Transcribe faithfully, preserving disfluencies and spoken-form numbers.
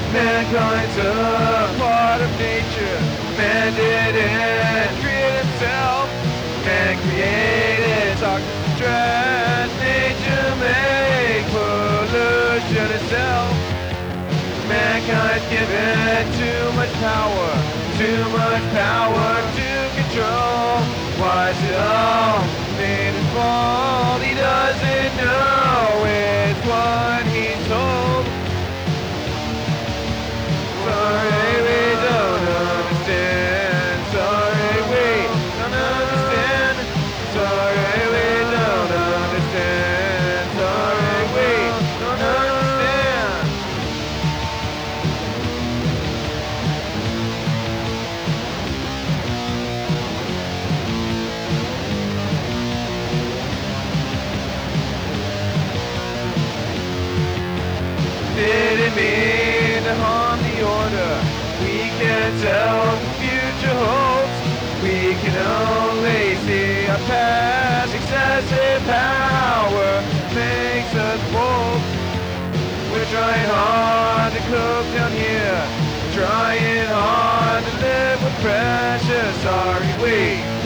Mankind's a part of nature. Man didn't create himself. Man created toxic dread. Nature make pollution itself. Mankind's given too much power, too much power to control. Why is it all made his fault? He doesn't know it's what he's told. Sorry, we don't understand. Sorry, we don't understand. Sorry, we don't understand. Sorry, we don't understand. Didn't mean to harm the order. We can't tell what the future holds. We can only see our past. Excessive power makes us bold. We're trying hard to cope down here. Trying hard to live with pressure. Sorry, we